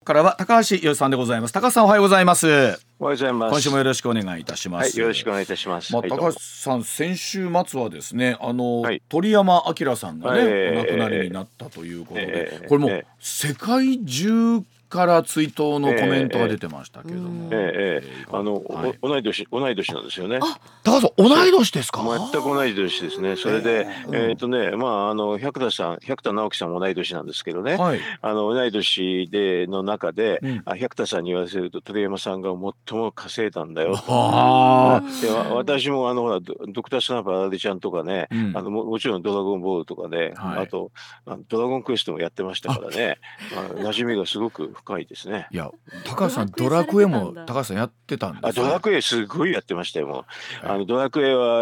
からは高橋洋一さんでございます。高橋さん、おはようございます。 おはようございます。 今週もよろしくお願いいたします。 はい、よろしくお願いいたします。 高橋さん、先週末はですね、 はい、 鳥山明さんがね、お亡くなりになったということで、これもう世界中から追悼のコメントが出てましたけども、 同い年なんですよね。 高橋さん、同い年ですか？ 全く同い年ですね。それで、百田直樹さんも同い年なんですけどね、 はい、 同い年の中で、 うん、 百田さんに言わせると鳥山さんが最も稼いだんだよと。で私もほらドクタースナップあられちゃんとかね、もちろんドラゴンボールとかね、 はい、 あとドラゴンクエストもやってましたからね、馴染みがすごく深いですね。 いや、高橋さん、ドラクエも高橋さんやってたんですか？ ドラクエすごいやってましたよ。もうドラクエは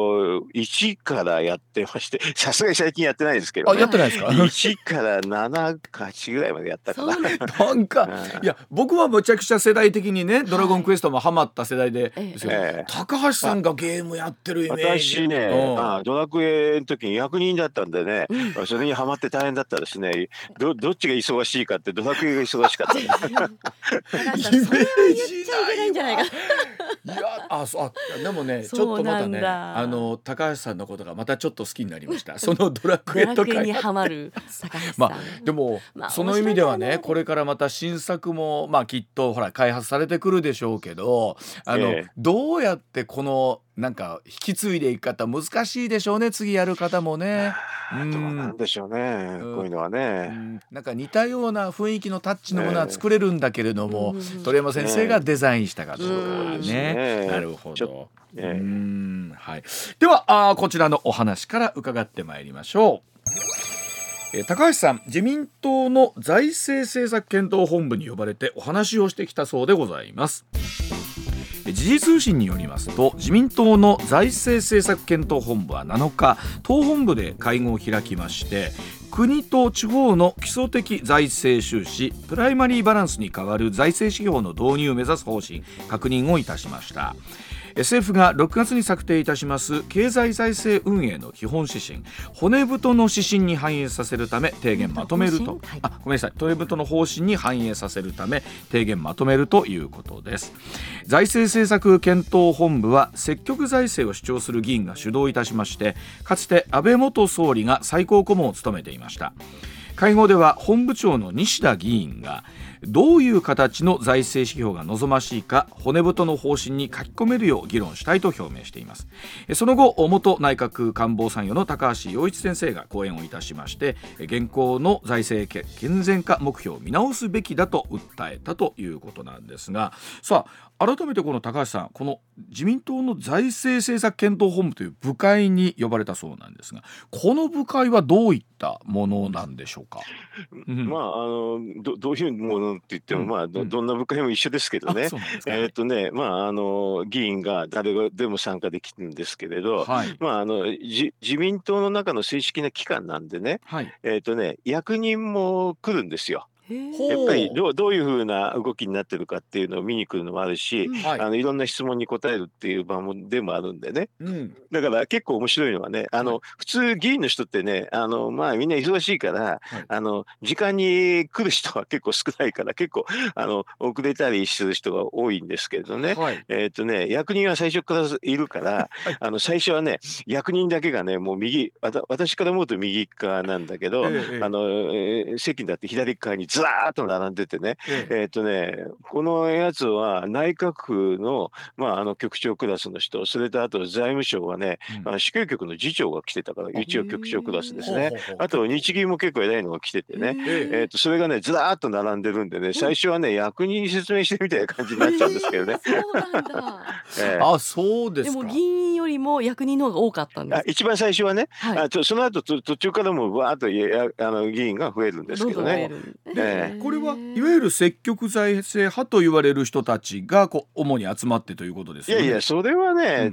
1からやってまして、さすがに最近やってないですけどね。 やってないですか 1から7か8ぐらいまでやったかな。 なんかいや、僕はむちゃくちゃ世代的にね、ドラゴンクエストもハマった世代ですよ、高橋さんがゲームやってるイメージ。 私ね、ドラクエの時に役人だったんでね、それにハマって大変だったですね。どっちが忙しいかって、ドラクエが忙しかったです。 イメージないんじゃないか。いや、でもね、ちょっとまたね、高橋さんのことがまたちょっと好きになりました。そのドラクエとかにハマる高橋さん。 でも、その意味ではね、これからまた新作もきっとほら開発されてくるでしょうけど、どうやってこのなんか引き継いでいく方難しいでしょうね、次やる方もね。 どうなんでしょうね、こういうのはね。 なんか似たような雰囲気のタッチのものは作れるんだけれども、鳥山先生がデザインしたかどうかね。なるほど。はい、ではこちらのお話から伺ってまいりましょう。高橋さん、自民党の財政政策検討本部に呼ばれてお話をしてきたそうでございます。時事通信によりますと、自民党の財政政策検討本部は7日、党本部で会合を開きまして、国と地方の基礎的財政収支プライマリーバランスに代わる財政指標の導入を目指す方針確認をいたしました。政府が6月に策定いたします経済財政運営の基本指針、骨太の指針に反映させるため提言まとめると、ごめんなさい、骨太の方針に反映させるため提言まとめるということです。財政政策検討本部は積極財政を主張する議員が主導いたしまして、かつて安倍元総理が最高顧問を務めていました。会合では本部長の西田議員がどういう形の財政指標が望ましいか骨太の方針に書き込めるよう議論したいと表明しています。その後、元内閣官房参与の高橋洋一先生が講演をいたしまして、現行の財政健全化目標を見直すべきだと訴えたということなんですが、さあ改めてこの高橋さん、この自民党の財政政策検討本部という部会に呼ばれたそうなんですが、この部会はどういったものなんでしょうか？ どういうものって言っても、どんな部会も一緒ですけどね。議員が誰でも参加できるんですけれど、自民党の中の正式な機関なんでね、役人も来るんですよ。やっぱりどういうふうな動きになってるかっていうのを見に来るのもあるし、いろんな質問に答えるっていう場でもあるんでね、だから結構面白いのはね、普通議員の人ってね、みんな忙しいから、時間に来る人は結構少ないから、結構遅れたりする人が多いんですけれどね、役人は最初からいるから、最初はね、役人だけがね、もう私から思うと右側なんだけど、席だって左側にずらーっと並んでてね、このやつは内閣府の、局長クラスの人、それとあと財務省はね、主計局の次長が来てたから、一応局長クラスですね。あと日銀も結構偉いのが来ててね、それがねずらーっと並んでるんでね、最初はね役人に説明してみたいな感じになっちゃうんですけどね。 そうなんだ。 そうですか。 でも議員よりも役人の方が多かったんです。 一番最初はね、その後途中からもわーっと議員が増えるんですけどね。 これはいわゆる積極財政派と言われる人たちが主に集まってということですよね。 いやそれはね、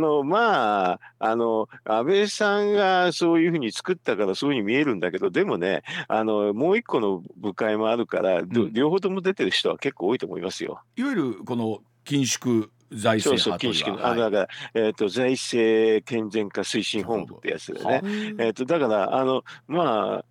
安倍さんがそういうふうに作ったからそういうふうに見えるんだけど、でもね、もう一個の部会もあるから、両方とも出てる人は結構多いと思いますよ。 いわゆるこの緊縮財政派というだから、財政健全化推進本部ってやつでね。だから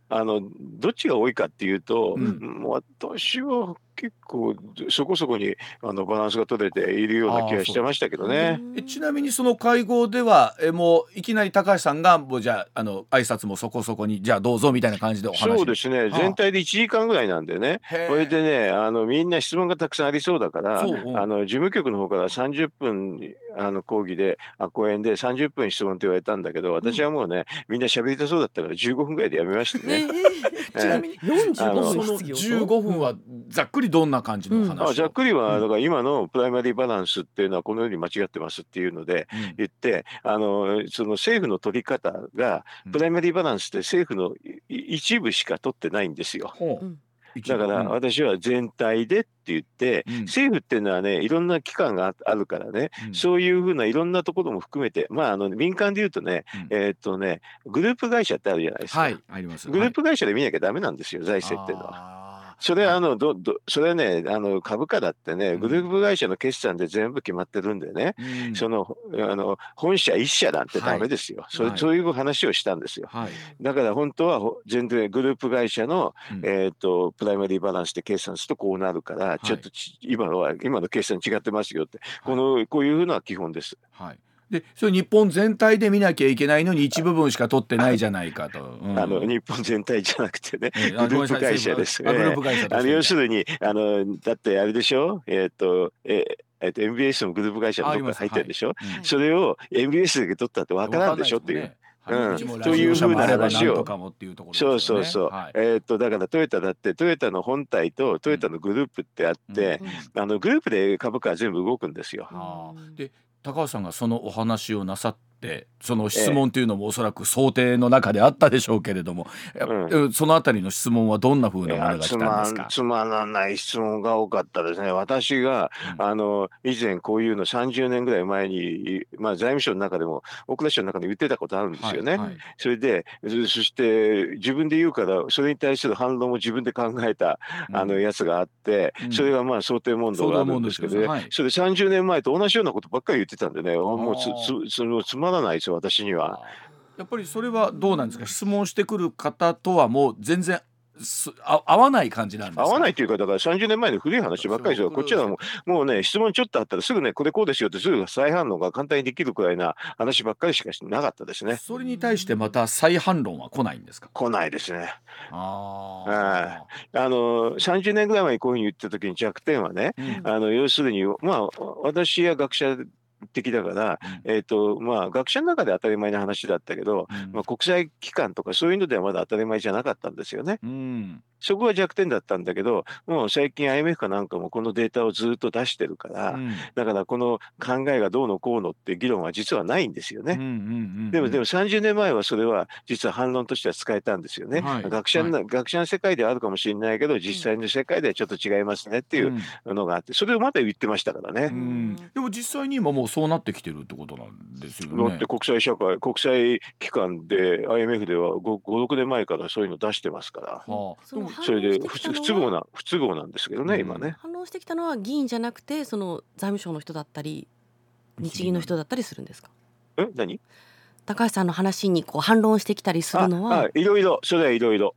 どっちが多いかっていうと、私は結構そこそこにバランスが取れているような気がしてましたけどね。 ちなみにその会合ではもういきなり高橋さんがもうじゃあ挨拶もそこそこにじゃあどうぞみたいな感じでお話。 そうですね、全体で1時間ぐらいなんでね。これでねみんな質問がたくさんありそうだから事務局の方から30分講義で講演で30分質問って言われたんだけど、私はもうねみんな喋りたそうだったから15分ぐらいでやめましたね。 ちなみに45分その15分はざっくりどんな感じの話を。 ざっくりはだから今のプライマリーバランスっていうのはこのように間違ってますっていうので言って、その政府の取り方がプライマリーバランスって政府の一部しか取ってないんですよ。だから私は全体でって言って、政府っていうのはねいろんな機関があるからね、そういうふうないろんなところも含めて民間で言うとね、グループ会社ってあるじゃないですか。 あります。 グループ会社で見なきゃダメなんですよ、財政っていうのは。それはそれはね株価だってねグループ会社の決算で全部決まってるんでね、その本社一社なんてダメですよ。そういう話をしたんですよ。だから本当は全然グループ会社のプライマリーバランスで計算するとこうなるから、ちょっと今の計算違ってますよって、こういうのは基本です。 でそれ日本全体で見なきゃいけないのに一部分しか取ってないじゃないかと。 日本全体じゃなくてね、グループ会社です。要するにだってあれでしょ、MBS のグループ会社のどっか入ってるでしょ、それを MBS だけ取ったって分からんでしょっていう。というふうな話を。そうそうそう。だからトヨタだってトヨタの本体とトヨタのグループってあって、グループで株価は全部動くんですよ。 で高橋さんがそのお話をなさってその質問というのもおそらく想定の中であったでしょうけれども、そのあたりの質問はどんな風なものが来たんですか。 つまらない質問が多かったですね。私が、以前こういうの30年ぐらい前に、財務省の中でも大蔵省の中で言ってたことあるんですよね。それでそして自分で言うからそれに対する反論を自分で考えたやつがあって、それが想定問答があるんですけどね、それ30年前と同じようなことばっかり言ってたんでね、もうつまらないですよ私には。 やっぱりそれはどうなんですか。質問してくる方とはもう全然合わない感じなんですか。 合わないというか、だから30年前の古い話ばっかりですよ。こっちはもうね質問ちょっとあったらすぐねこれこうですよってすぐ再反論が簡単にできるくらいな話ばっかりしかなかったですね。 それに対してまた再反論は来ないんですか。 来ないですね。30年ぐらい前にこういうふうに言った時に弱点はね、要するに私は学者的だから、学者の中で当たり前な話だったけど、国際機関とかそういうのではまだ当たり前じゃなかったんですよね。そこが弱点だったんだけど、もう最近 IMF かなんかもこのデータをずっと出してるから、だからこの考えがどうのこうのって議論は実はないんですよね。でも30年前はそれは実は反論としては使えたんですよね。学者の世界ではあるかもしれないけど実際の世界ではちょっと違いますねっていうのがあって、それをまだ言ってましたからね。 でも実際に今もうそうなってきてるってことなんですよね。 だって国際機関で IMF では5、6年前からそういうの出してますから。それで不都合なんですけどね、今ね。 反論してきたのは議員じゃなくてその財務省の人だったり日銀の人だったりするんですか。 何？ 高橋さんの話にこう反論してきたりするのは。 いろいろ、それはいろいろ。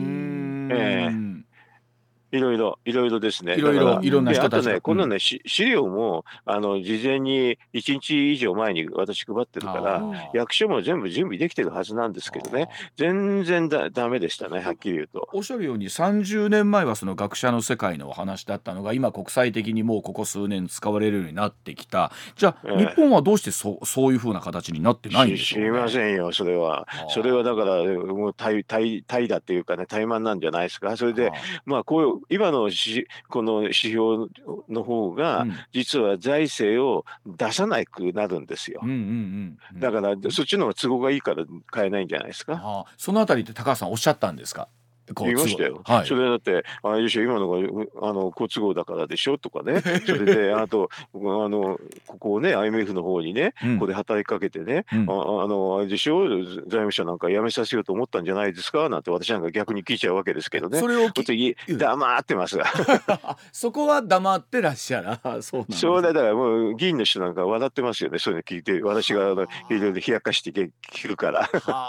いろいろですね。 いろんな人たちが。 あとね、このね、資料も事前に1日以上前に私配ってるから、役所も全部準備できてるはずなんですけどね、全然ダメでしたね、はっきり言うと。 おっしゃるように30年前はその学者の世界のお話だったのが今国際的にもうここ数年使われるようになってきた。じゃあ、日本はどうしてそういう風な形になってないんでしょうね。 知りませんよ、それは。それはだからもう怠惰っていうかね、怠慢なんじゃないですか。それでこういう今のこの指標の方が実は財政を出さなくなるんですよ。だからそっちの方が都合がいいから変えないんじゃないですか。 そのあたりって高橋さんおっしゃったんですか。 言いましたよ。それだってあれでしょ、今のが好都合だからでしょとかね。それであとここをね IMF の方にね、ここで働きかけてね、あれでしょ、財務省なんか辞めさせようと思ったんじゃないですかなんて私なんか逆に聞いちゃうわけですけどね。 それを黙ってますがそこは黙ってらっしゃる。 そうだからもう議員の人なんか笑ってますよね。そういうの聞いて私がいろいろ冷やかして聞くから。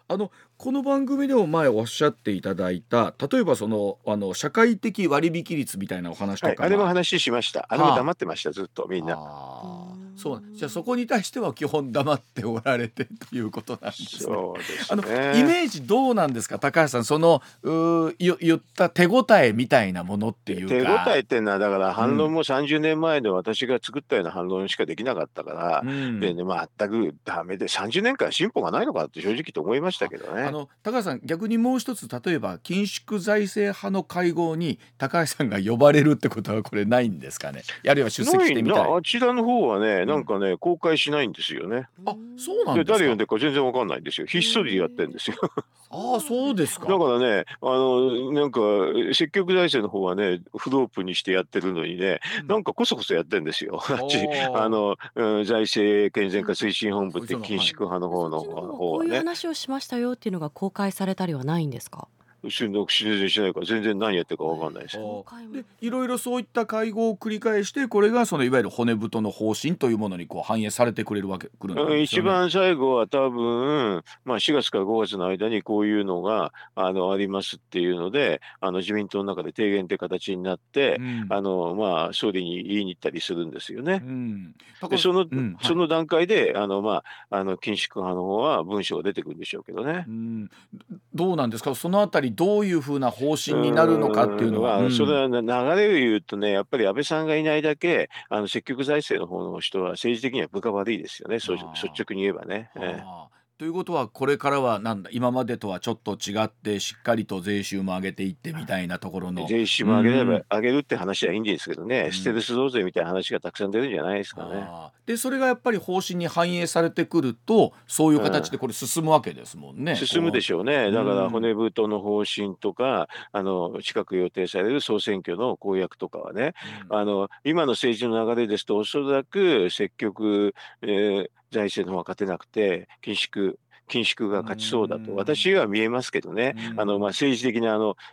この番組でも前おっしゃっていただいた、例えば社会的割引率みたいなお話とか、 あれも話しました。あれも黙ってました、ずっとみんな。 そうじゃあそこに対しては基本黙っておられてということなんですね。 そうですね。 イメージどうなんですか、高橋さん、言った手応えみたいなものっていうか。 手応えっていうのはだから反論も30年前の私が作ったような反論しかできなかったから、でね、全くダメで30年間進歩がないのかって正直と思いましたけどね。 高橋さん、逆にもう一つ、例えば緊縮財政派の会合に高橋さんが呼ばれるってことはこれないんですかね。あるいは出席してみたい。 あちらの方はね、なんかね、公開しないんですよね。 そうなんですか。 誰呼んでるか全然わかんないんですよ。ひっそりやってるんですよ。 そうですか。 だからね、なんか積極財政の方はね、フロープにしてやってるのにね、なんかこそこそやってるんですよ。財政健全化推進本部って緊縮派の方の方はね。 こういう話をしましたよっていうのが公開されたりはないんですか。 全然しないから全然何やってるか分かんないです。 でいろいろそういった会合を繰り返して、これがいわゆる骨太の方針というものに反映されてくるんですよね。 一番最後は多分、4月から5月の間にこういうのがありますっていうので、自民党の中で提言って形になって、総理に言いに行ったりするんですよね。でその段階で緊縮派の方は文章が出てくるんでしょうけどね。 どうなんですか、そのあたりどういうふうな方針になるのかっていうのは。 それは流れを言うとね、やっぱり安倍さんがいないだけ積極財政の方の人は政治的には分が悪いですよね、率直に言えばね。 ということはこれからは今までとはちょっと違ってしっかりと税収も上げていってみたいなところの。 税収も上げるって話はいいんですけどね、ステルス増税みたいな話がたくさん出るんじゃないですかね。 でそれがやっぱり方針に反映されてくると、そういう形でこれ進むわけですもんね。 進むでしょうね。だから骨太の方針とか近く予定される総選挙の公約とかはね、今の政治の流れですとおそらく積極、財政の方が勝てなくて緊縮が勝ちそうだと私は見えますけどね。政治的な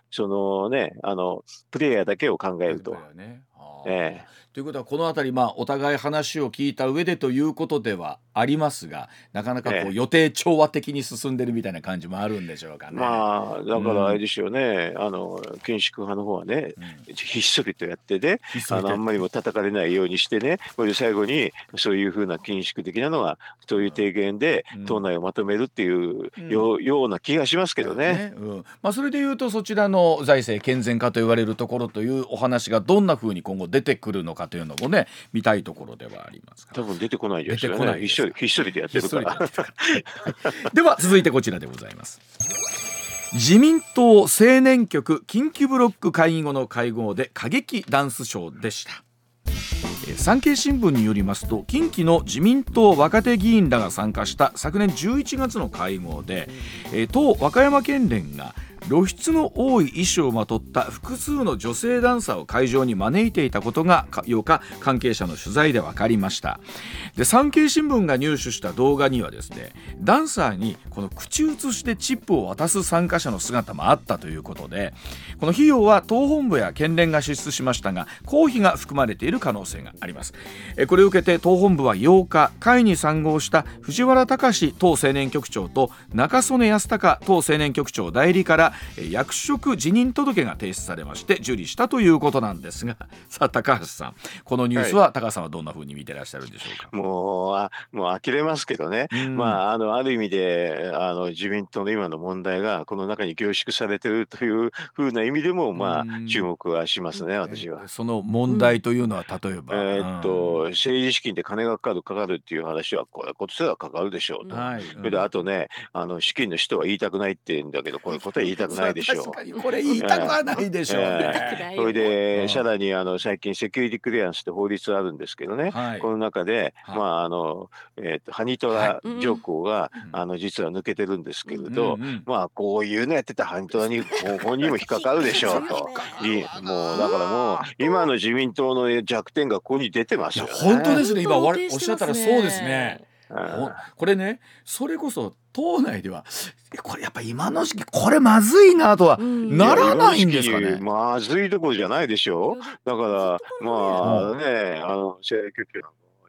プレイヤーだけを考えると。 ということはこのあたり、お互い話を聞いた上でということではありますが、なかなか予定調和的に進んでるみたいな感じもあるんでしょうかね。 だからあれですよね、緊縮派の方はね、ひっそりとやってね、あんまりも叩かれないようにしてね、これで最後にそういうふうな緊縮的なのがそういう提言で党内をまとめるっていうような気がしますけどね。 それでいうとそちらの財政健全化と言われるところというお話がどんなふうに今後出てくるのかというのもね、見たいところではありますが、 多分出てこないですよね。ひっそりでやってるから。 では続いてこちらでございます。自民党青年局近畿ブロック会議後の会合で過激ダンスショーでした。産経新聞によりますと、近畿の自民党若手議員らが参加した昨年11月の会合で、党和歌山県連が露出の多い衣装をまとった複数の女性ダンサーを会場に招いていたことが8日関係者の取材で分かりました。で、産経新聞が入手した動画にはですね、ダンサーにこの口移しでチップを渡す参加者の姿もあったということで、この費用は党本部や県連が支出しましたが公費が含まれている可能性があります。これを受けて党本部は8日、会に参合した藤原隆党青年局長と中曽根康隆党青年局長代理から役職辞任届が提出されまして受理したということなんですが、さあ高橋さん、このニュースは高橋さんはどんなふうに見てらっしゃるんでしょうか。 もう呆れますけどね、ある意味で自民党の今の問題がこの中に凝縮されているというふうな意味でも注目はしますね、私は。 その問題というのは例えば、 政治資金で金がかかるっていう話はこれことではかかるでしょうと。それであとね、資金の人は言いたくないって言うんだけど、これことは言いたくないでしょう。 確かにこれ言いたくはないでしょうね。 それでさらに最近セキュリティクリアンスって法律あるんですけどね、この中でハニトラ条項が実は抜けてるんですけれど、こういうのやってたハニトラに本人も引っかかるでしょうと。もうだからもう今の自民党の弱点がここに出てますよね。 本当ですね。今おっしゃったらそうですね。これね、それこそ党内ではこれやっぱ今の時期これまずいなとはならないんですかね。 まずいところじゃないでしょ。だから政局長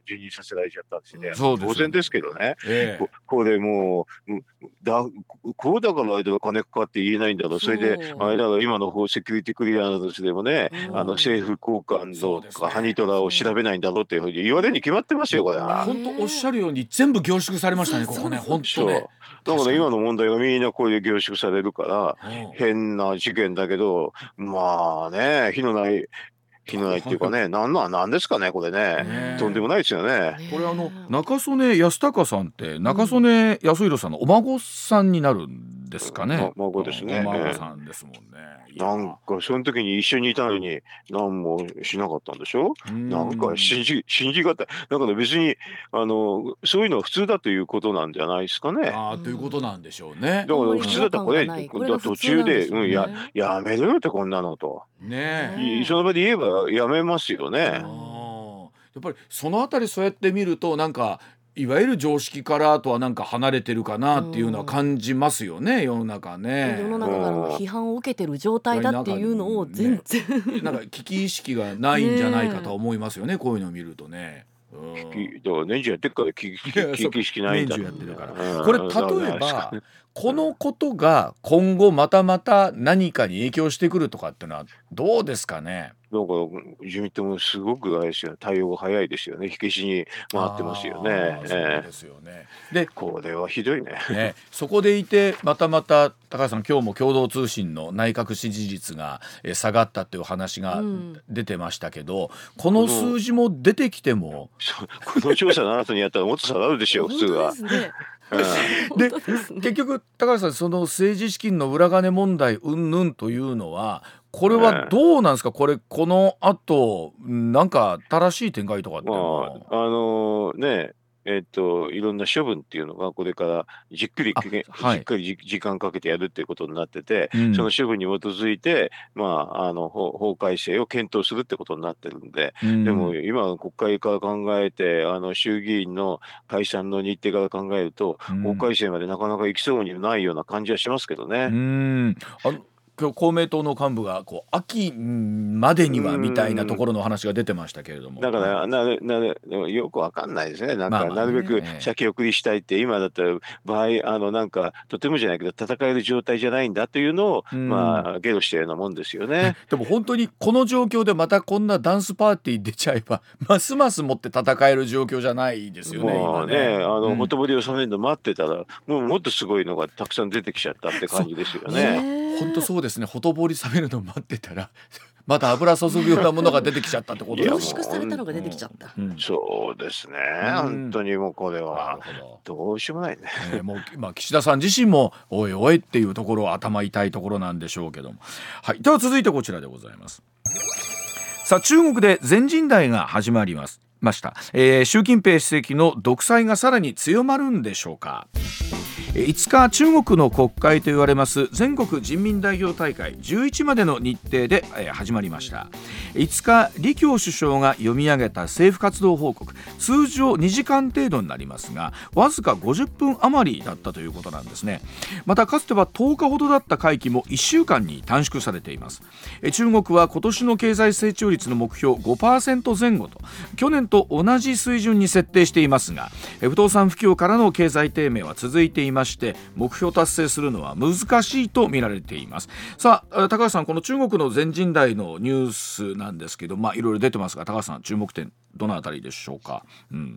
辞任させられちゃったんですね。 そうですよね当然ですけどね。これもうこうだからあれだ金かかって言えないんだろう。それであれだろ、今のセキュリティクリアランスでもね、政府高官とかハニトラを調べないんだろうっていうふうに言われるに決まってますよこれは。 本当おっしゃるように全部凝縮されましたね、ここね。本当ね。 だから今の問題がみんなこれで凝縮されるから変な事件だけど、まあね、火のないっていうかね、なんですかねこれね。とんでもないですよね。 これ中曽根康隆さんって中曽根康弘さんのお孫さんになるんですかね。 孫ですね。 お孫さんですもんね。 なんかその時に一緒にいたのに何もしなかったんでしょ。なんか信じがたい。だから別にそういうのは普通だということなんじゃないですかね。 ということなんでしょうね。 だから普通だったらこれ途中でやめろよってこんなのとね、その場で言えばやめますよね。やっぱりそのあたりそうやって見るとなんかいわゆる常識からとはなんか離れてるかなっていうのは感じますよね、世の中ね。 世の中からの批判を受けてる状態だっていうのを全然なんか危機意識がないんじゃないかと思いますよね、こういうのを見るとね。 だから年中やってるから危機意識ないんだ。 年中やってるから。これ例えばこのことが今後また何かに影響してくるとかってのはどうですかね。 だから自民党もすごく対応が早いですよね。火消しに回ってますよね。 そうですよね。でこれはひどいね。 そこでいてまた高橋さん、今日も共同通信の内閣支持率が下がったっていう話が出てましたけど、この数字も出てきてもこの調査の後にやったらもっと下がるでしょう普通は。 で結局高橋さん、その政治資金の裏金問題云々というのはこれはどうなんですか。この後なんか正しい展開とかっていうのは、 いろんな処分っていうのがこれからじっくり時間かけてやるっていうことになってて、その処分に基づいて、法改正を検討するってことになってるんで、でも今国会から考えて衆議院の解散の日程から考えると、法改正までなかなか行きそうにないような感じはしますけどね。 今日公明党の幹部が秋までにはみたいなところの話が出てましたけれども、 だからよくわかんないですね。なんかなるべく先送りしたいって、今だったら場合なんかとてもじゃないけど戦える状態じゃないんだというのをゲロしたようなもんですよね。 でも本当にこの状況でまたこんなダンスパーティー出ちゃえばますますもって戦える状況じゃないですよね。 もうね、ほとぼりを冷めるの待ってたらもっとすごいのがたくさん出てきちゃったって感じですよね。 本当そうですね。ほとぼり冷めるの待ってたらまた油注ぐようなものが出てきちゃったってことです。 凝縮されたのが出てきちゃった。 そうですね。本当にもうこれはどうしようもないね。 もう岸田さん自身もおいおいっていうところは頭痛いところなんでしょうけども、はい。では続いてこちらでございます。さあ、中国で全人代が始まりました。習近平主席の独裁がさらに強まるんでしょうか。5日中国の国会と言われます全国人民代表大会11までの日程で始まりました。5日李強首相が読み上げた政府活動報告、通常2時間程度になりますがわずか50分余りだったということなんですね。またかつては10日ほどだった会期も1週間に短縮されています。中国は今年の経済成長率の目標 5% 前後と去年と同じ水準に設定していますが、不動産不況からの経済低迷は続いていまして目標達成するのは難しいと見られています。さあ高橋さん、この中国の全人代のニュースなんですけど、いろいろ出てますが高橋さん、注目点どのあたりでしょうか。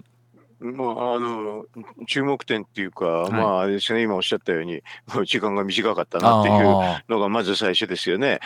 注目点っていうか、あれですね、今おっしゃったように時間が短かったなっていうのがまず最初ですよね。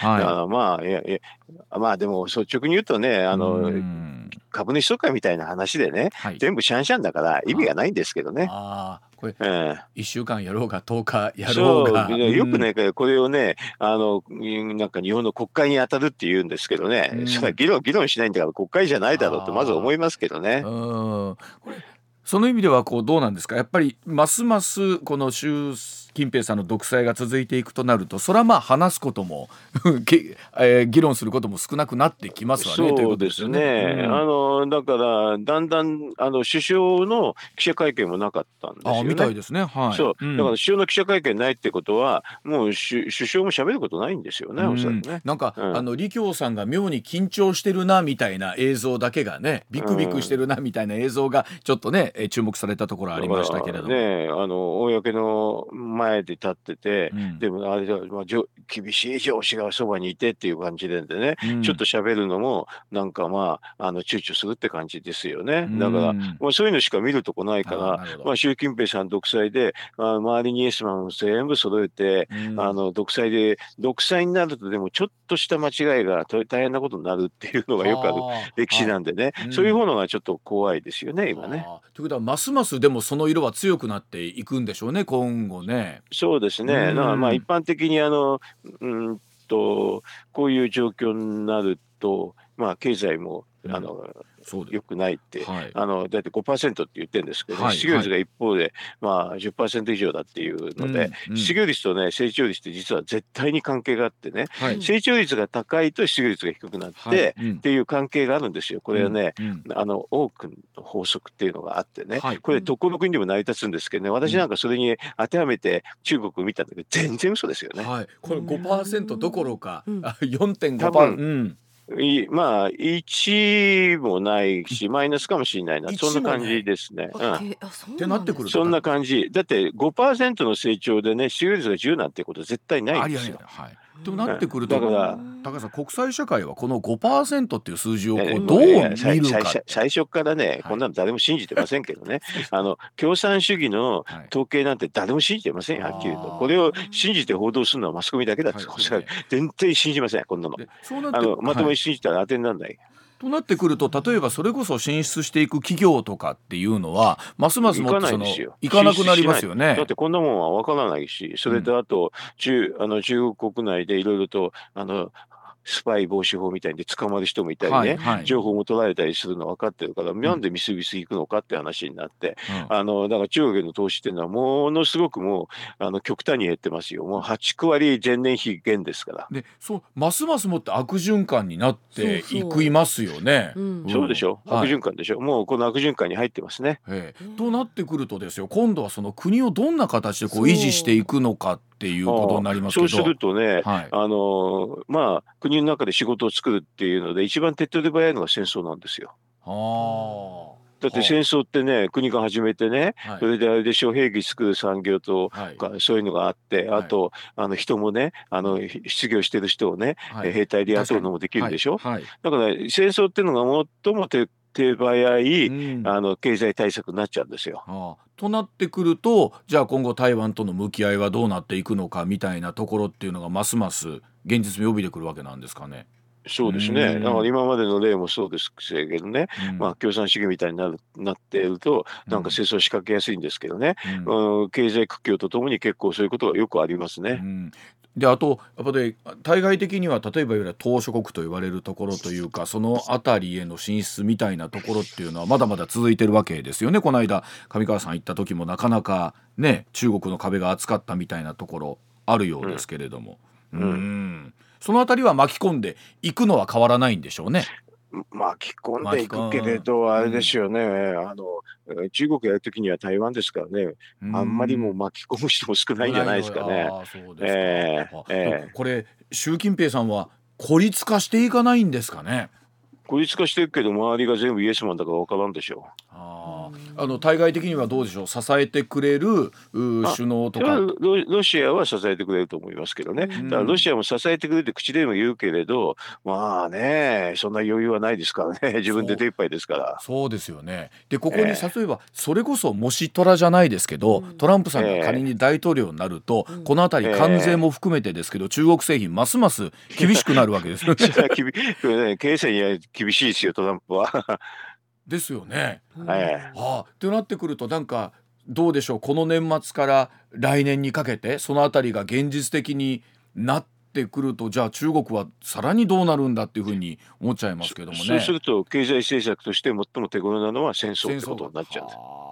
でも率直に言うとね、株主総会みたいな話でね、全部シャンシャンだから意味がないんですけどね。 これ1週間やろうが10日やろうがよくね、これをねなんか日本の国会に当たるって言うんですけどね、それは議論しないんだから国会じゃないだろうとまず思いますけどね。 これその意味ではどうなんですか。やっぱりますますこの習近平さんの独裁が続いていくとなると、それはまあ話すことも議論することも少なくなってきますわね。 そうですね。だからだんだん首相の記者会見もなかったんですよね。 みたいですね。はい。 そう、だから首相の記者会見ないってことは、もう首相も喋ることないんですよね、おそらくね。 なんか、李強さんが妙に緊張してるなみたいな映像だけがね、ビクビクしてるなみたいな映像がちょっとね、注目されたところありましたけれどもね、公の前で立ってて、でもあれは、厳しい上司がそばにいてっていう感じでね、ちょっと喋るのもなんか躊躇するって感じですよね。だから、そういうのしか見るとこないから、習近平さん独裁で、周りにイエスマンを全部揃えて、独裁になると、でもちょっとした間違いが大変なことになるっていうのがよくある歴史なんでね、そういうものがちょっと怖いですよね、今ね。 ということはますますでもその色は強くなっていくんでしょうね、今後ね。 そうですね。だから一般的にこういう状況になると、経済も良くないって、だいたい 5% って言ってるんですけど、失業率が一方で10% 以上だっていうので、失業率とね成長率って実は絶対に関係があってね、成長率が高いと失業率が低くなってっていう関係があるんですよ。これはね、多くの法則っていうのがあってね、これどこの国でも成り立つんですけどね、私なんかそれに当てはめて中国を見たんだけど全然嘘ですよね。 これ 5% どころか、4.5%、 多分1もないしマイナスかもしれないな、そんな感じですね。 ってなってくるとそんな感じだって 5% の成長でね失業率が10なんてこと絶対ないんですよ。 となってくると、 だから高橋さん、国際社会はこの 5% っていう数字をどう見るか。 最初からね、こんなの誰も信じてませんけどね共産主義の統計なんて誰も信じてませんよ、はっきり言うと。これを信じて報道するのはマスコミだけだって、全然信じません、こんなの。まともに信じたら当てにならない。 となってくると、例えばそれこそ進出していく企業とかっていうのはますますもっと行かなくなりますよね。 だってこんなもんは分からないし、それとあと中国国内でいろいろとスパイ防止法みたいに捕まる人もいたりね、情報も取られたりするの分かってるから、なんでみすみす行くのかって話になって、だから中国の投資っていうのはものすごくもう極端に減ってますよ。もう8、9割前年比減ですから。 で、ますますもって悪循環になっていきますよね。 そうでしょ、悪循環でしょ。もうこの悪循環に入ってますね。 となってくるとですよ、今度はその国をどんな形で維持していくのかっていうことになりますけど、 そうするとね、国の中で仕事を作るっていうので一番手っ取り早いのが戦争なんですよ。だって戦争ってね、国が始めてね、それであれでしょ、兵器作る産業とかそういうのがあって、あと人もね、失業してる人をね、兵隊で雇うのもできるでしょ。だから戦争っていうのが最も手早い経済対策になっちゃうんですよ。 となってくると、じゃあ今後台湾との向き合いはどうなっていくのかみたいなところっていうのがますます現実味を帯びてくるわけなんですかね。 そうですね。だから今までの例もそうですけどね、共産主義みたいになっているとなんか戦争仕掛けやすいんですけどね、経済苦境とともに結構そういうことがよくありますね。 で、あとやっぱり対外的には例えばいわゆる島諸国と言われるところというか、その辺りへの進出みたいなところっていうのはまだまだ続いてるわけですよね。この間上川さん行った時もなかなかね、中国の壁が厚かったみたいなところあるようですけれども、そのあたりは巻き込んでいくのは変わらないんでしょうね。 巻き込んでいくけれどあれですよね、中国やるときには台湾ですからね、あんまりもう巻き込む人も少ないんじゃないですかね。 これ習近平さんは孤立化していかないんですかね。 孤立化してるけど周りが全部イエスマンだから分からんでしょう。 対外的にはどうでしょう、支えてくれる首脳とか。 ロシアは支えてくれると思いますけどね。だからロシアも支えてくれるって口でも言うけれど、まあね、そんな余裕はないですからね。自分で手一杯ですから。 そうですよね。でここに例えばそれこそもしトラじゃないですけど、トランプさんが仮に大統領になると、この辺り関税も含めてですけど、中国製品ますます厳しくなるわけですよね。 経済には厳しいですよ、トランプは。 ですよね。となってくるとなんかどうでしょう、この年末から来年にかけてそのあたりが現実的になってくると、じゃあ中国はさらにどうなるんだっていうふうに思っちゃいますけどもね。 そうすると経済政策として最も手頃なのは戦争ってことになっちゃうんです。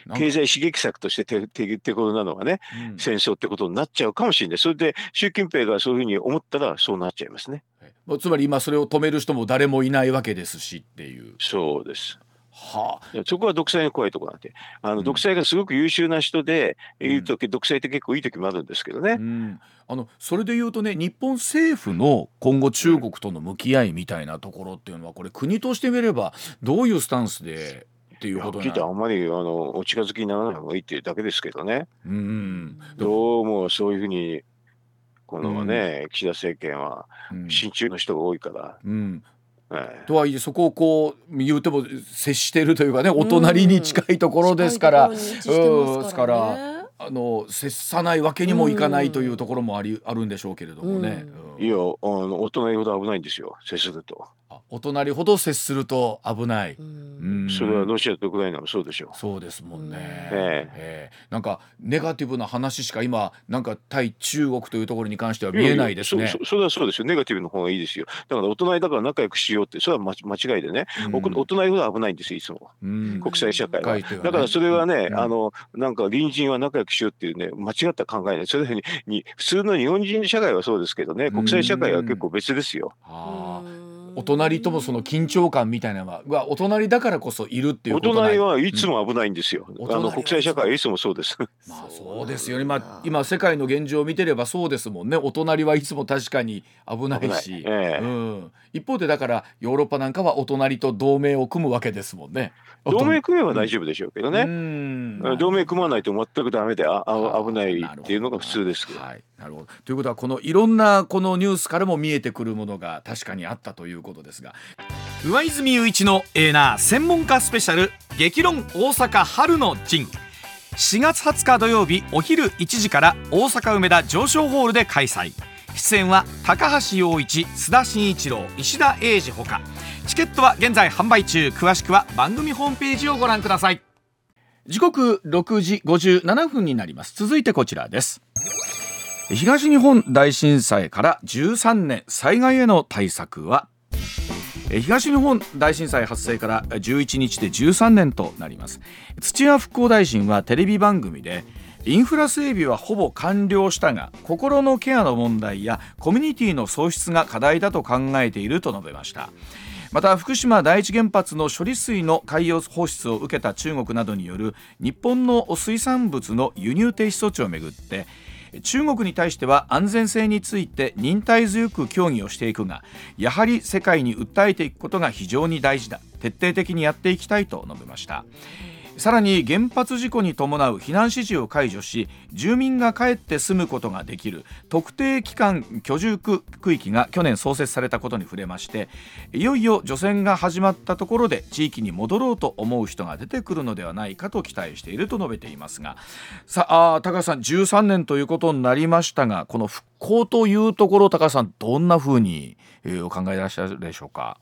経済刺激策として手頃なのがね、戦争ってことになっちゃうかもしれない。それで習近平がそういうふうに思ったらそうなっちゃいますね。 つまり今それを止める人も誰もいないわけですしっていう。 そうです。そこは独裁の怖いところなんで、独裁がすごく優秀な人でいる時、独裁って結構いい時もあるんですけどね。 それで言うとね、日本政府の今後中国との向き合いみたいなところっていうのは、これ国としてみればどういうスタンスでっていうことになる。 あんまりお近づきにならない方がいいっていうだけですけどね。どうもそういうふうにこのね、岸田政権は親中の人が多いから。 とはいえそこをこう言うても接しているというかね、お隣に近いところですから、ですから接さないわけにもいかないというところもあるんでしょうけれどもね。 いや、お隣ほど危ないんですよ、接すると。 お隣ほど接すると危ない。 それはロシアとウクライナもそうでしょう。 そうですもんね。なんかネガティブな話しか今なんか対中国というところに関しては見えないですね。 それはそうですよ。ネガティブの方がいいですよ。だからお隣だから仲良くしようって、それは間違いでね、お隣ほど危ないんですよ、いつも。国際社会は。だからそれはね、なんか隣人は仲良くしようっていうね、間違った考えで、それに普通の日本人社会はそうですけどね、国際社会は結構別ですよ。 お隣ともその緊張感みたいなのはお隣だからこそいるっていうことお隣はいつも危ないんですよ。国際社会はいつもそうです。 そうですよね。今世界の現状を見てればそうですもんね。お隣はいつも確かに危ないし、一方でだからヨーロッパなんかはお隣と同盟を組むわけですもんね。 同盟組めば大丈夫でしょうけどね。同盟組まないと全くダメで危ないっていうのが普通ですけど。 なるほど。ということはこのいろんなこのニュースからも見えてくるものが確かにあったということですが、上泉雄一の専門家スペシャル激論大阪春の陣、4月20日土曜日お昼1時から大阪梅田上昇ホールで開催。出演は高橋陽一、須田慎一郎、石田英二ほか。チケットは現在販売中。詳しくは番組ホームページをご覧ください。時刻6時57分になります。続いてこちらです。東日本大震災から13年、災害への対策は。東日本大震災発生から11日で13年となります。土屋復興大臣はテレビ番組で、インフラ整備はほぼ完了したが心のケアの問題やコミュニティの創出が課題だと考えていると述べました。また福島第一原発の処理水の海洋放出を受けた中国などによる日本の水産物の輸入停止措置をめぐって、中国に対しては安全性について忍耐強く協議をしていくが、やはり世界に訴えていくことが非常に大事だ、徹底的にやっていきたいと述べました。さらに原発事故に伴う避難指示を解除し、住民が帰って住むことができる特定期間居住区域が去年創設されたことに触れまして、いよいよ除染が始まったところで地域に戻ろうと思う人が出てくるのではないかと期待していると述べていますが、高橋さん、13年ということになりましたが、この復興というところ、高橋さんどんなふうにお考えでいらっしゃるでしょうか。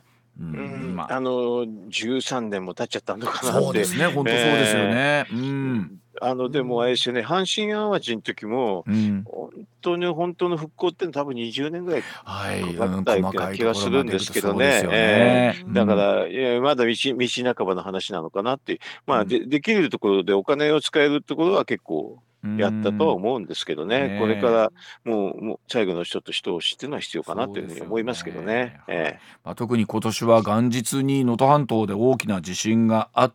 13年も経っちゃったのかなって。 そうですね、本当そうですよね。 でもあれですよね、阪神・淡路の時も、本当の復興って多分20年ぐらいかかったような気がするんですけどね。だからまだ道半ばの話なのかなって、できるところでお金を使えるところは結構やったとは思うんですけどね。これからもう最後の人と人を知っていうのは必要かなというふうに思いますけどね。 特に今年は元日に能登半島で大きな地震があって、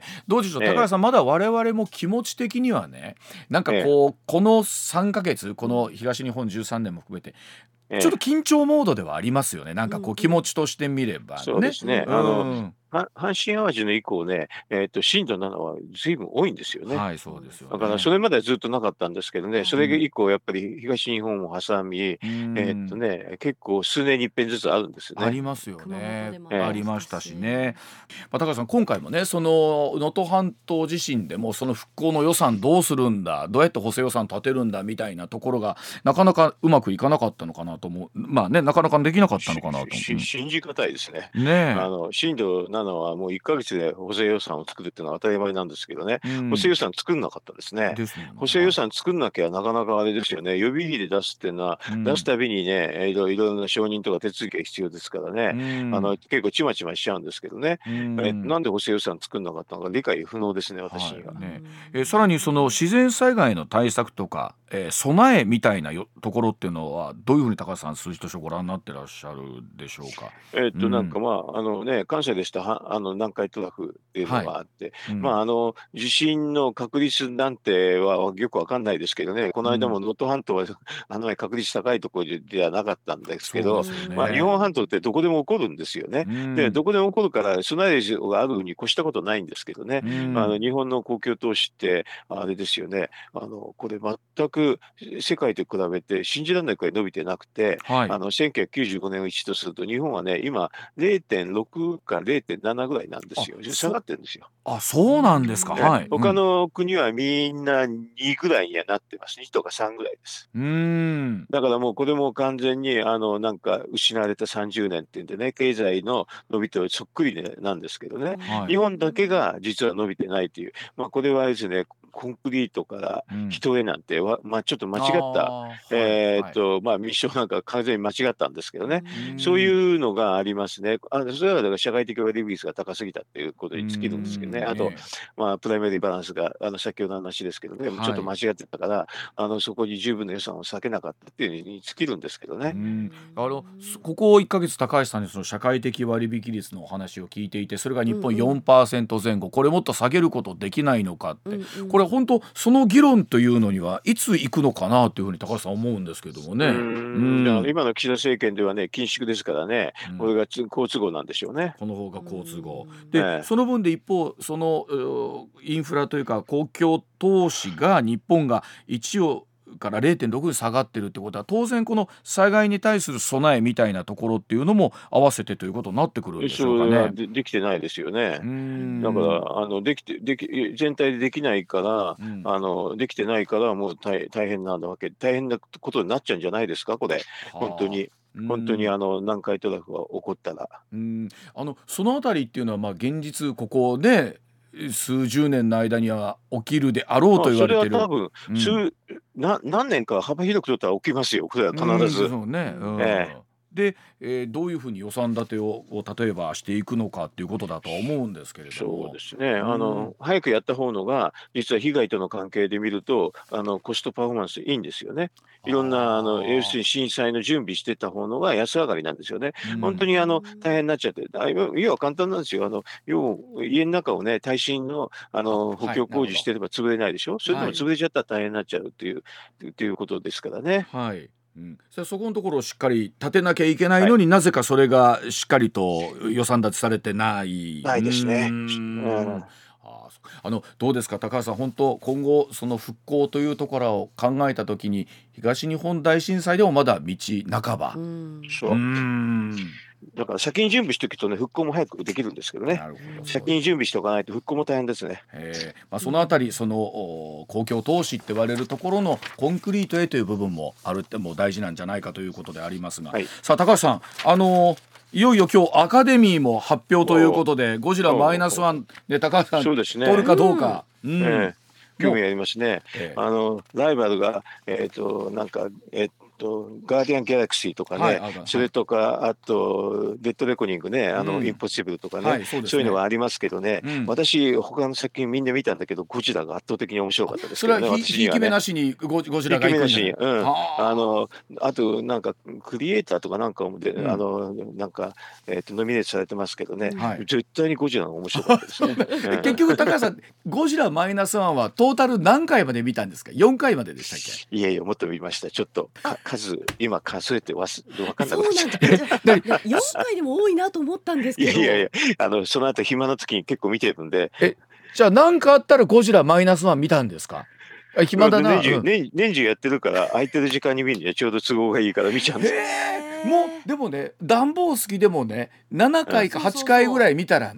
どうでしょう、高橋さん、まだ我々も気持ち的にはね、なんかこの3ヶ月、この東日本13年も含めてちょっと緊張モードではありますよね。なんか気持ちとして見ればね。 そうですね。阪神・淡路の以降ね、震度7は随分多いんですよね。 そうですよね。 だからそれまではずっとなかったんですけどね、それ以降やっぱり東日本を挟み、結構数年に一遍ずつあるんですよね。 ありますよね。ありましたしね。高橋さん、今回もね、その能登半島地震でもその復興の予算どうするんだ、どうやって補正予算立てるんだみたいなところがなかなかうまくいかなかったのかなと思う。なかなかできなかったのかなと。 信じがたいですね。 ね。 震度7 なのはもう1ヶ月で補正予算を作るっていうのは当たり前なんですけどね、補正予算作んなかったですね。補正予算作んなきゃなかなかあれですよね、予備費で出すっていうのは、出すたびにね、いろいろな承認とか手続きが必要ですからね、結構ちまちましちゃうんですけどね、なんで補正予算作んなかったのか理解不能ですね、私には。 さらにその自然災害の対策とか、備えみたいなところっていうのはどういうふうに高橋さん数字としてご覧になってらっしゃるでしょうか。 なんか関西でした南海トラフっていうのがあって、地震の確率なんてはよくわかんないですけどね、この間も能登半島は確率高いところではなかったんですけど、日本半島ってどこでも起こるんですよね。でどこでも起こるから備えがあるに越したことないんですけどね、日本の公共投資ってあれですよね、これ全く世界と比べて信じられないくらい伸びてなくて、1995年を1とすると日本はね今 0.6 か 0.7 ぐらいなんですよ。下がってるんですよ。 そうなんですか。 他の国はみんな2ぐらいにはなってます。2とか3ぐらいです。だからもうこれも完全になんか失われた30年っていうんでね、経済の伸びとそっくりなんですけどね、日本だけが実は伸びてないという、これはですねコンクリートから人へなんてちょっと間違ったミッションなんか完全に間違ったんですけどね、そういうのがありますね。それはだから社会的割引率が高すぎたっていうことに尽きるんですけどね。あとプライマリーバランスが先ほどの話ですけどね、ちょっと間違ってたからそこに十分な予算を割けなかったっていうに尽きるんですけどね。 ここ1ヶ月高橋さんにその社会的割引率のお話を聞いていて、それが日本 4% 前後、これもっと下げることできないのかって、これ本当その議論というのにはいつ行くのかなというふうに高橋さん思うんですけどもね。 今の岸田政権ではね緊縮ですからね、これが好都合なんでしょうね。 この方が好都合で、その分で一方そのインフラというか公共投資が日本が1をから 0.6 に下がってるってことは、当然この災害に対する備えみたいなところっていうのも合わせてということになってくるんでしょうかね。 それは できてないですよね。だから全体でできないから、できてないからもう大変なわけ、大変なことになっちゃうんじゃないですかこれ。本当に南海トラフが起こったら。 そのあたりっていうのは現実ここで数十年の間には起きるであろうと言われている。 それは多分、何年か幅広くとったら起きますよ、これは必ず。 で、どういうふうに予算立てを例えばしていくのかっていうことだとは思うんですけれども。 そうですね、早くやった方のが実は被害との関係で見るとコストパフォーマンスいいんですよね。いろんな要するに震災の準備してた方のが安上がりなんですよね。本当に大変になっちゃって、要は簡単なんですよ。家の中をね耐震の補強工事してれば潰れないでしょ。それでも潰れちゃったら大変になっちゃうっていうことですからね。 そこのところをしっかり立てなきゃいけないのに、なぜかそれがしっかりと予算立てされてないですね。 どうですか高橋さん、本当今後その復興というところを考えたときに、東日本大震災でもまだ道半ば。 だから先に準備しておくとね復興も早くできるんですけどね。先に準備しておかないと復興も大変ですね。 そのあたりその公共投資って言われるところのコンクリートへという部分もあるっても大事なんじゃないかということでありますが、さあ高橋さんいよいよ今日アカデミーも発表ということで、ゴジラマイナスワンで高橋さん取るかどうか。 興味ありますね。ライバルがなんかガーディアン・ギャラクシーとかね、それとかあとデッドレコニングね、インポッシブルとかね、そういうのがありますけどね、私他の作品みんな見たんだけどゴジラが圧倒的に面白かったですけどね。 それはひいき目なしにゴジラが行くんじゃない。 あとなんかクリエイターとかなんかもでなんかノミネートされてますけどね、絶対にゴジラが面白かったですね。 結局高橋さんゴジラマイナスワンはトータル何回まで見たんですか。4回まででしたっけ。 いやいやもっと見ました。ちょっと今数えて分かんなくなっちゃった。 4回でも多いなと思ったんですけど。 いやその後暇な時に結構見てるんで。 じゃあ何かあったらゴジラマイナスワン見たんですか。暇だな。 年中やってるから空いてる時間に見るにはちょうど都合がいいから見ちゃうんです。 もうでもね暖房好きでもね7回か8回ぐらい見たらね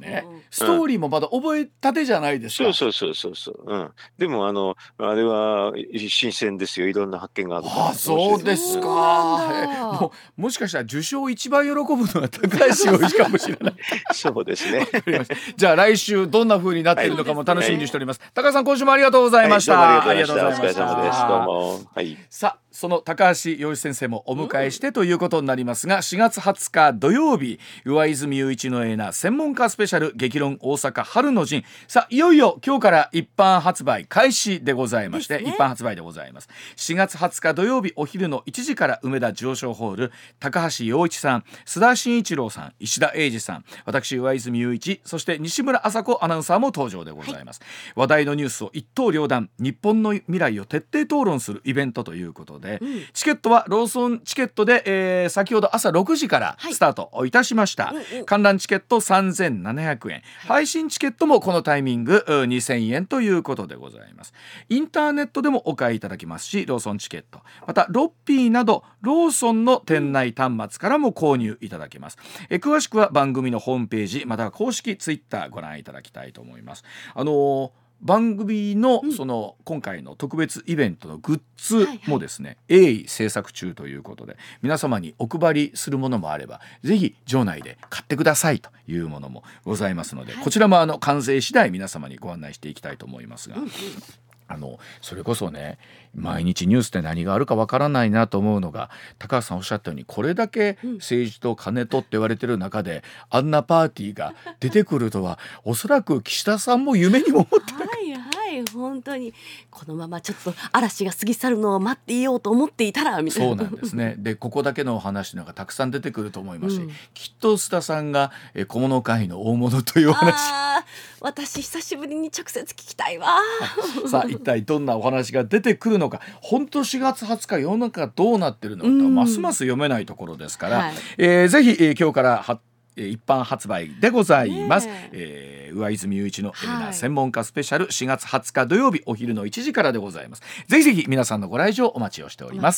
ストーリーもまだ覚えたてじゃないですか。 そう、でもあれは新鮮ですよ。いろんな発見があるから。 そうですか。もしかしたら受賞一番喜ぶのは高橋洋一かもしれない。 そうですね。 じゃあ来週どんな風になっているのかも楽しみにしております。高橋さん、今週もありがとうございました。 ありがとうございました。お疲れ様です。どうも。 さあ、その高橋洋一先生もお迎えしてということになりますが、4月20日土曜日、上泉雄一のエナ専門家スペシャル激論大阪春の陣。さあ、いよいよ今日から一般発売開始でございまして、一般発売でございます。4月20日土曜日お昼の1時から梅田上昇ホール、高橋洋一さん、須田慎一郎さん、石田英二さん、私上泉雄一、そして西村麻子アナウンサーも登場でございます。話題のニュースを一刀両断、日本の未来を徹底討論するイベントということで、チケットはローソンチケットで、先ほど朝6時からスタートいたしました。観覧チケット3700円、配信チケットもこのタイミング2000円ということでございます。インターネットでもお買いいただきますし、ローソンチケット、またロッピーなどローソンの店内端末からも購入いただけます。詳しくは番組のホームページ、または公式ツイッターご覧いただきたいと思います。番組のその今回の特別イベントのグッズもですね、鋭意制作中ということで、皆様にお配りするものもあればぜひ場内で買ってくださいというものもございますので、こちらも完成次第皆様にご案内していきたいと思いますが、それこそね、毎日ニュースで何があるかわからないなと思うのが、高橋さんおっしゃったように、これだけ政治と金とって言われてる中で、あんなパーティーが出てくるとはおそらく岸田さんも夢にも思ってない。 本当にこのままちょっと嵐が過ぎ去るのを待っていようと思っていたらみたいな。 そうなんですね。でここだけのお話のがたくさん出てくると思いますし、きっと須田さんが小物界の大物というお話、 私久しぶりに直接聞きたいわ。 さあ一体どんなお話が出てくるのか、本当4月20日世の中がどうなってるのかますます読めないところですから、ぜひ、今日から一般発売でございます。上泉雄一の専門家スペシャル、4月20日土曜日お昼の1時からでございます。ぜひぜひ皆さんのご来場お待ちをしております。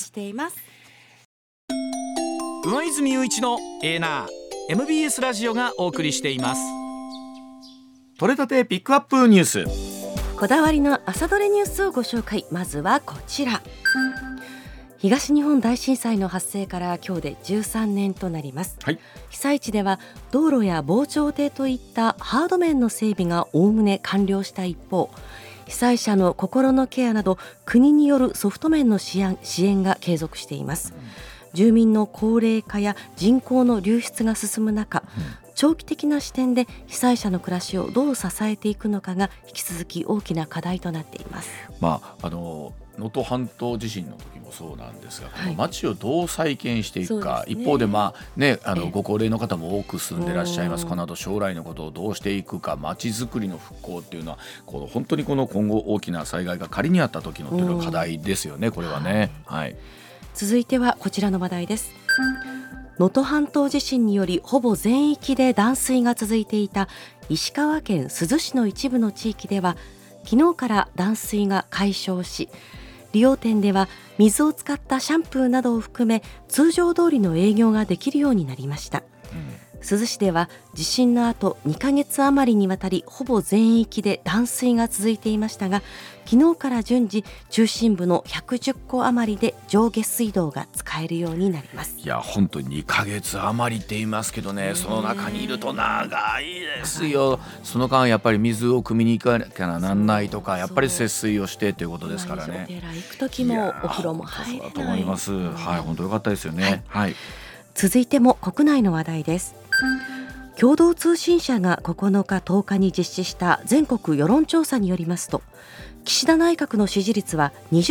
上泉雄一のエーナー MBS ラジオがお送りしています。取れたてピックアップニュース、 こだわりの朝どれニュースをご紹介。まずはこちら。東日本大震災の発生から今日で13年となります。被災地では道路や防潮堤といったハード面の整備がおおむね完了した一方、被災者の心のケアなど国によるソフト面の支援が継続しています。住民の高齢化や人口の流出が進む中、長期的な視点で被災者の暮らしをどう支えていくのかが引き続き大きな課題となっています。 能登半島地震の時もそうなんですが、この町をどう再建していくか、一方でご高齢の方も多く住んでらっしゃいます。この後将来のことをどうしていくか、町づくりの復興っていうのは本当に今後大きな災害が仮にあった時のというのは課題ですよね、これはね。 続いてはこちらの話題です。能登半島地震によりほぼ全域で断水が続いていた石川県珠洲市の一部の地域では、昨日から断水が解消し、利用店では水を使ったシャンプーなどを含め通常通りの営業ができるようになりました。珠洲市では地震の後2ヶ月余りにわたりほぼ全域で断水が続いていましたが、昨日から順次中心部の110戸余りで上下水道が使えるようになります。 いや本当に2ヶ月余りって言いますけどね、その中にいると長いですよ。その間やっぱり水を汲みに行かなきゃなんないとか、やっぱり節水をしてということですからね。 お寺行く時もお風呂も入れない。 そうだと思います。本当良かったですよね。 続いても国内の話題です。共同通信社が9日10日に実施した全国世論調査によりますと、岸田内閣の支持率は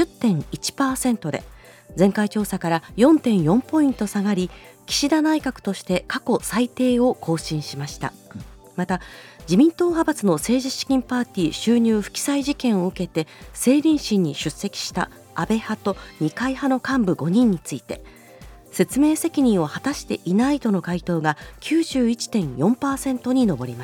20.1% で、前回調査から 4.4 ポイント下がり、岸田内閣として過去最低を更新しました。また自民党派閥の政治資金パーティー収入不記載事件を受けて政倫審に出席した安倍派と二階派の幹部5人について、説明責任を果たしていないとの回答が 91.4% に上りました。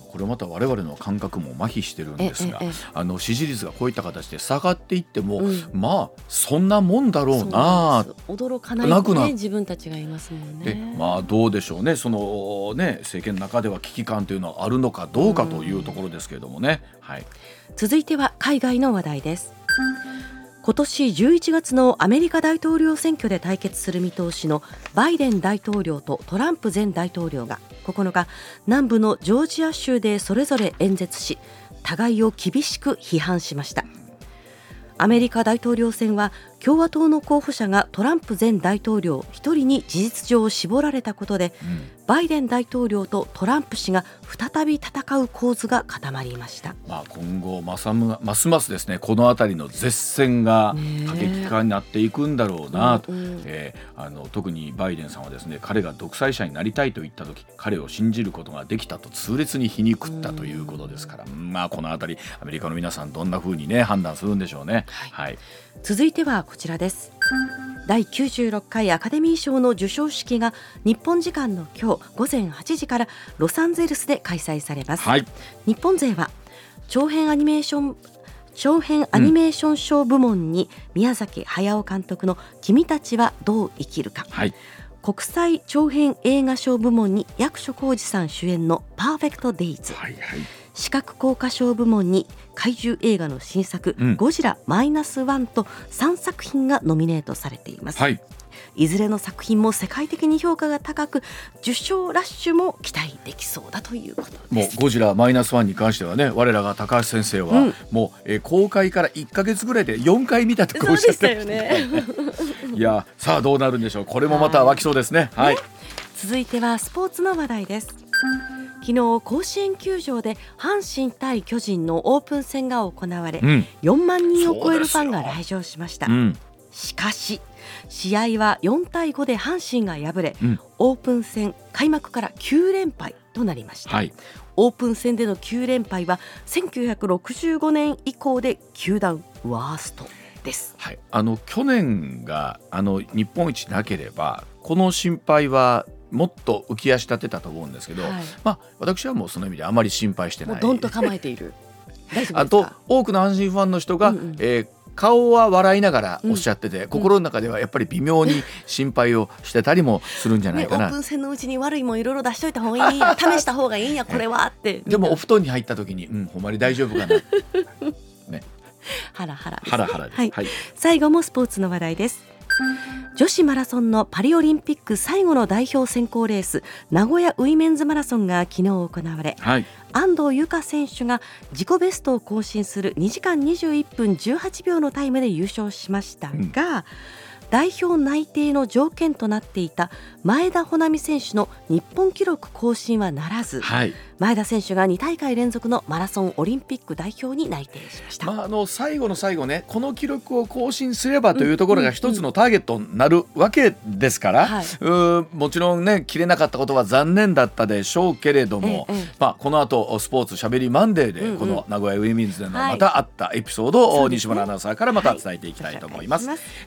これまた我々の感覚も麻痺してるんですが、支持率がこういった形で下がっていっても、まあそんなもんだろうな、 驚かないとね、自分たちがいますもんね。 でまあどうでしょうね、そのね政権の中では危機感というのはあるのかどうかというところですけれどもね。はい、 続いては海外の話題です。今年11月のアメリカ大統領選挙で対決する見通しのバイデン大統領とトランプ前大統領が9日、南部のジョージア州でそれぞれ演説し、互いを厳しく批判しました。アメリカ大統領選は共和党の候補者がトランプ前大統領1人に事実上絞られたことで、バイデン大統領とトランプ氏が再び戦う構図が固まりました。 今後ますますですね、このあたりの絶戦が過激化になっていくんだろうなと、特にバイデンさんはですね、彼が独裁者になりたいと言った時、彼を信じることができたと痛烈に皮肉ったということですから、このあたりアメリカの皆さんどんな風にね判断するんでしょうね。はい、 続いてはこちらです。第96回アカデミー賞の授賞式が日本時間の今日午前8時からロサンゼルスで開催されます。日本勢は長編アニメーション賞部門に宮崎駿監督の君たちはどう生きるか、国際長編映画賞部門に役所広司さん主演のパーフェクトデイズ、視覚効果賞部門に怪獣映画の新作、ゴジラ-1と3作品がノミネートされています。いずれの作品も世界的に評価が高く、受賞ラッシュも期待できそうだということです。 もうゴジラ-1に関してはね、我らが高橋先生は、もう、公開から1ヶ月ぐらいで4回見たとかおっしゃってましたよね。いや、さあどうなるんでしょう。これもまた湧きそうですね。 続いてはスポーツの話題です。昨日甲子園球場で阪神対巨人のオープン戦が行われ、4万人を超えるファンが来場しました。しかし試合は4対5で阪神が敗れ、オープン戦開幕から9連敗となりました。オープン戦での9連敗は1965年以降で球団ワーストです。 去年が日本一なければこの心配はもっと浮き足立てたと思うんですけど、私はもうその意味であまり心配してない。 もうどんと構えている。大丈夫ですか？ あと多くの阪神ファンの人が、顔は笑いながらおっしゃってて、心の中ではやっぱり微妙に心配をしてたりもするんじゃないかな。 オープン戦のうちに悪いもんいろいろ出しといた方がいい、試した方がいいんやこれはって。 でもお布団に入った時に、ほんまに大丈夫かなね、 ハラハラです。 ハラハラです。 最後もスポーツの話題です。女子マラソンのパリオリンピック最後の代表選考レース、名古屋ウィメンズマラソンが昨日行われ、安藤友香選手が自己ベストを更新する2時間21分18秒のタイムで優勝しましたが、代表内定の条件となっていた前田穂南選手の日本記録更新はならず、前田選手が2大会連続のマラソンオリンピック代表に内定しました。 最後の最後ね、この記録を更新すればというところが一つのターゲットになるわけですから、もちろんね切れなかったことは残念だったでしょうけれども、この後スポーツしゃべりマンデーで、この名古屋ウィメンズでのまたあったエピソードを西村アナウンサーからまた伝えていきたいと思います。